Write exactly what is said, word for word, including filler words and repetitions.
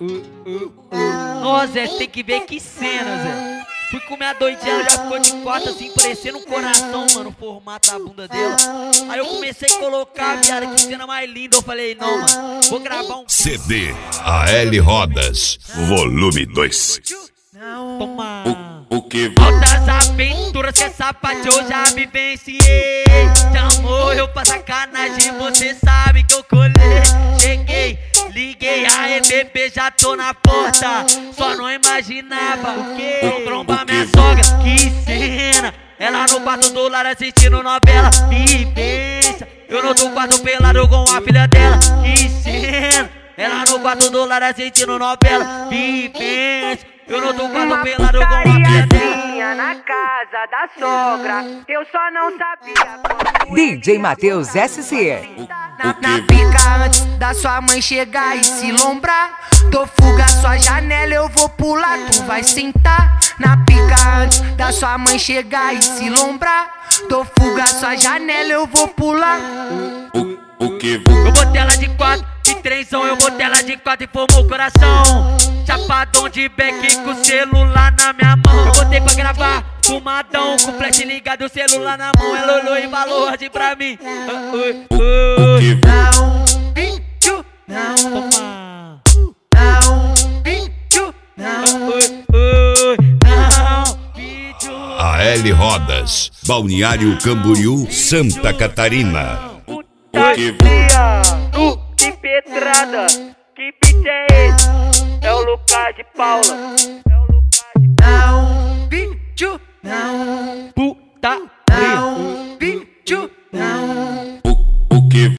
Nossa, Zé, você tem que ver que cena, Zé. Fui comer a doidinha, ela já ficou de quatro assim, parecendo um coração, mano, o formato da bunda dela. Aí eu comecei a colocar, viado, que cena mais linda. Eu falei, não, mano, vou gravar um C D A L Rodas, volume dois. Toma. O, o que Altas aventuras que essa parte eu já vivenciei. Chamou eu pra sacanagem, você sabe que eu colei. Cheguei, liguei, aê bebê, já tô na porta. Só não imaginava o que? Trombar minha sogra, que cena. Ela no quarto do lar assistindo novela. E pensa, eu no quarto pelado com a filha dela. Que cena. Ela no quarto do lar assistindo novela. E pensa, eu não tô quarto pelado com a filha dela. Na casa da sogra, eu só não sabia. D J Matheus S C. Na, na pica antes da sua mãe chegar e se lombrar. Tô fuga sua janela, eu vou pular, tu vai sentar. Na pica antes da sua mãe chegar e se lombrar. Tô fuga sua janela, eu vou pular. O, o que Eu botei ela de quatro, de trêsão, eu botei ela de quatro e formou o coração. Chapadão de beck com celular na minha mão. Eu botei pra gravar, fumadão, com flash ligado, o celular na mão. Ela olhou e falou assim pra mim. Uh, uh, uh. o que Não, bicho, não, Toma. não, bicho, não. Uh, uh, não, vídeo. A L Rodas, Balneário Camboriú, Santa Catarina. Puta que fria, nu de pedrada. Que beat é esse? É o Lucas de Paula. É o Lucas de Não, bicho, não, puta fria. não, bicho, não.